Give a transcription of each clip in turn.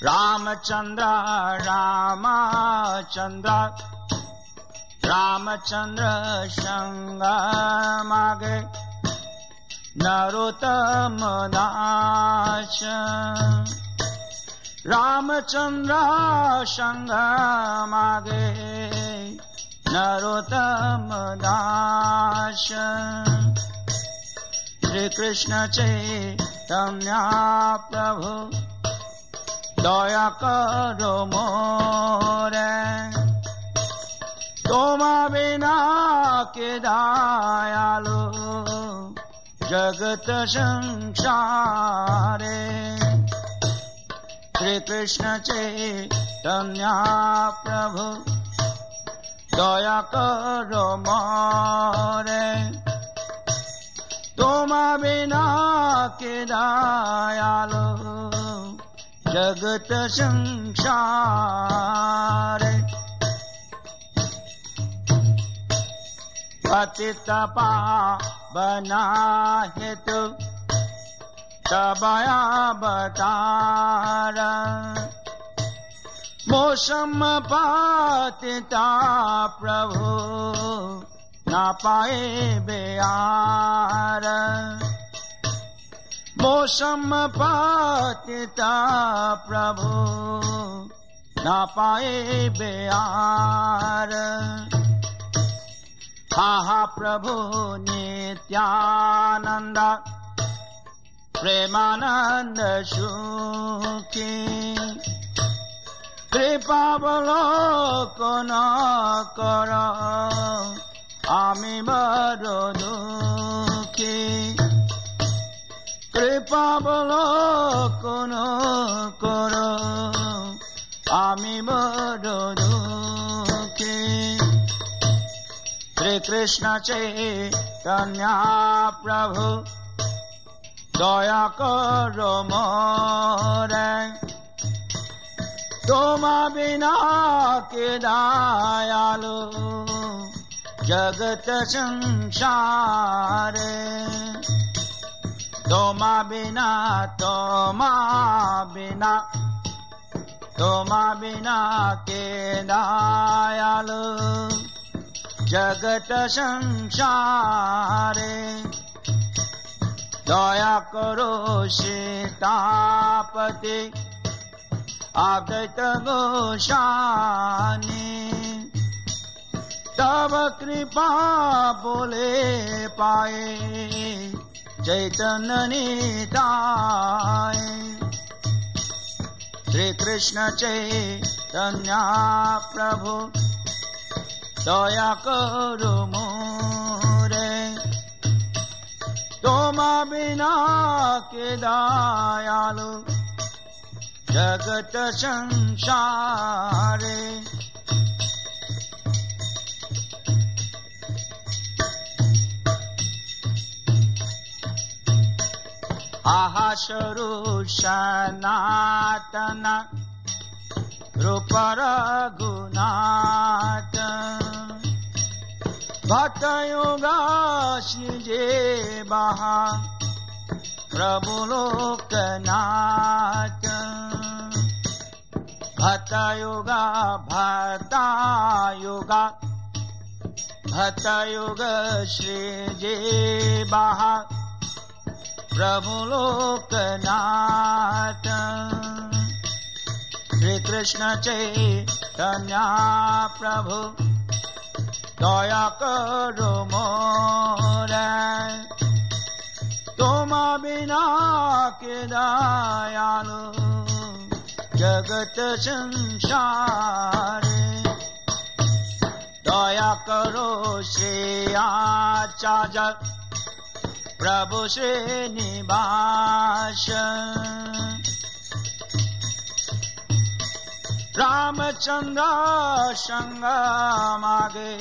रामचंद्र रामचंद्र रामचंद्र संग मागे नरोत्तम दास रामचंद्र संग मागे नरोत्तम दास श्री कृष्ण चैतन्य प्रभु दया करो मोरे तोमा बिना के दयालु जगत संसारे श्री कृष्ण चैतन्य प्रभु दया करो मोरे तोमा बिना के दयालु जगत संसारे पतित पावना हेतु तबया अवतार मौसम पतिता प्रभु न पाए बेयार मौसम पतिता प्रभु न पाए बेयार हा प्रभु नित्यानंद प्रेमानंद सुखी कृपावलोकन कर आमी बड़ दुखी कृपावलोकन कर आमी बड़ दुखी श्री कृष्ण चैतन्य प्रभु दया करो मोरे तोमा बिना के दयालु जगत संसारे तोमा बिना के दयालु जगत संसारे दया करो सीतापति आगत गोसानी तब कृपा बोले पाए चैतन्य निताय श्री कृष्ण चैतन्य प्रभु दया करो मोरे तोमा बिना के दयालु जगत संसारे आहा स्वरूप सनातन रूप रघुनाथ भक्त योगा श्रीजे बहा प्रभु लोकनाथ भक्त योगा श्रीजे बहा प्रभु लोकनाथ श्री कृष्ण चैतन्य प्रभु दया करो मोरे तोमा बिना के दयालु जगत संसारे दया करो श्री आचार्य प्रभु श्रीनिवास रामचंद्र संग मागे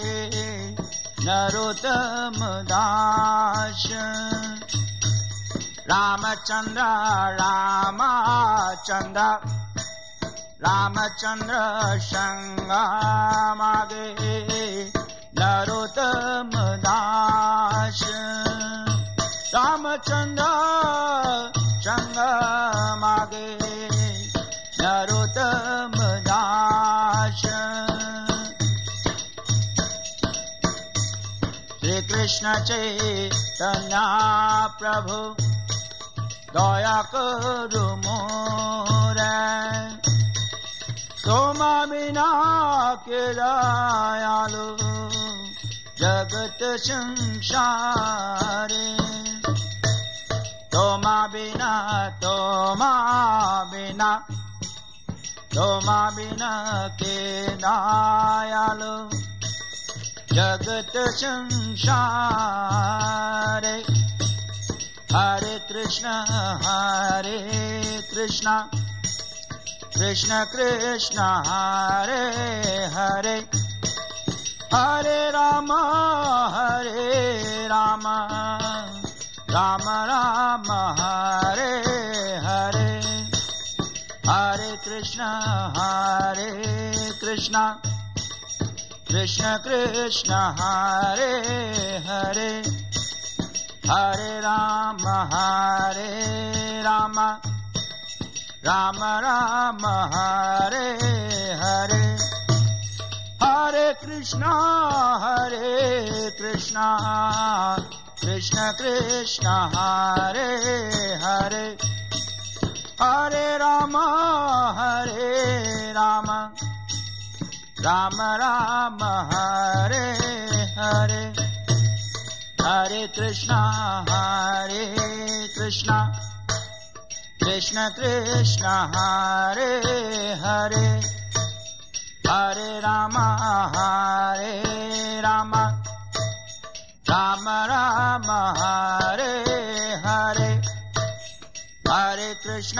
नरोत्तम दास रामचंद्र संग मागे नरोत्तम दास रामचंद्र संग मागे नरोत्तम दास। श्री कृष्ण चैतन्य प्रभु दया करो मोरे, तुमा बिना के दयालु जगत संसारे। तुमा बिना के दयालु जगत संसारे। हरे कृष्ण कृष्ण कृष्ण हरे हरे, हरे राम राम राम हरे हरे। हरे कृष्ण कृष्ण कृष्ण हरे हरे, हरे राम राम राम हरे हरे। हरे कृष्ण कृष्ण कृष्ण हरे हरे, हरे राम राम राम हरे हरे। हरे कृष्ण कृष्ण कृष्ण हरे हरे, हरे राम राम राम हरे हरे। हरे कृष्ण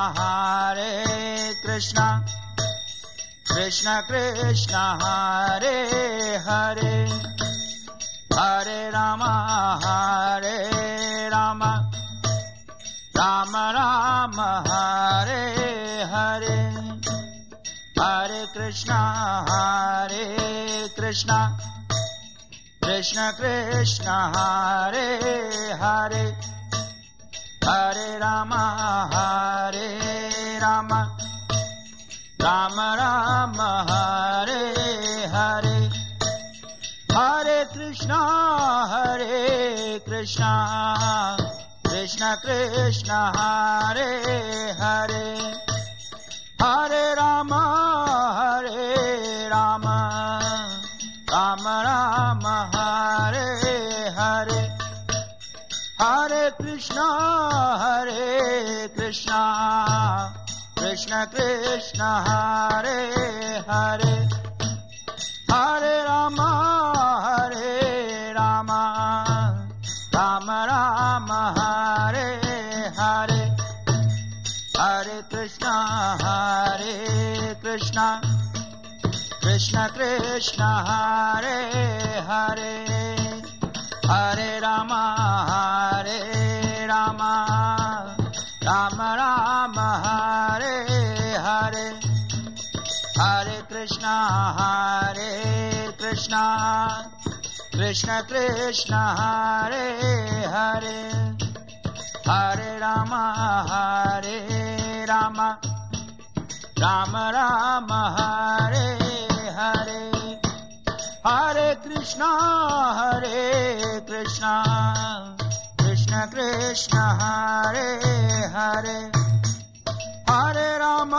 कृष्ण कृष्ण हरे हरे, हरे राम राम राम हरे हरे। हरे कृष्ण कृष्ण कृष्ण हरे हरे, हरे राम राम राम हरे हरे। हरे कृष्ण कृष्ण कृष्ण हरे हरे, हरे राम राम राम हरे हरे। हरे कृष्ण कृष्ण कृष्ण हरे हरे, हरे राम राम राम हरे हरे। हरे कृष्ण कृष्ण कृष्ण हरे हरे, हरे राम राम राम हरे हरे। हरे कृष्ण कृष्ण कृष्ण हरे हरे, हरे राम राम राम हरे हरे। हरे कृष्ण कृष्ण कृष्ण हरे हरे, हरे राम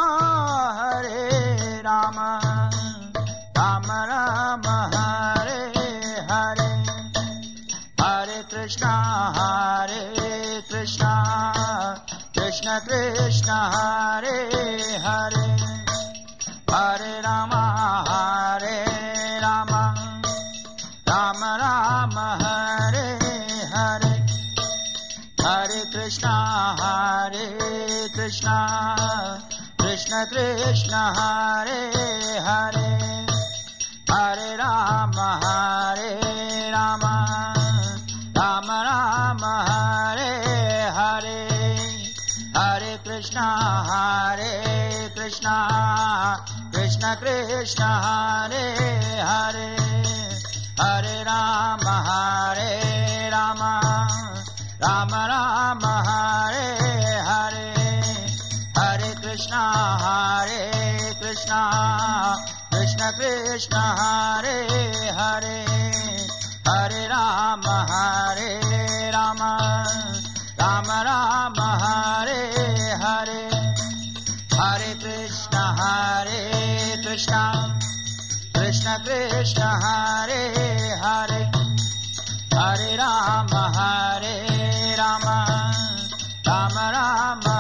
राम राम हरे हरे। हरे कृष्ण कृष्ण कृष्ण हरे हरे, हरे राम राम राम हरे हरे। हरे कृष्ण कृष्ण कृष्ण हरे हरे, हरे राम राम राम हरे हरे। हरे कृष्ण कृष्ण कृष्ण हरे हरे, हरे राम राम राम हरे हरे। हरे Krishna Hare Krishna, Krishna Krishna Hare Hare, Hare Rama Hare Rama, Rama Rama Hare Hare, Hare Krishna Krishna Krishna Hare Hare, Hare Rama Rama, Rama Rama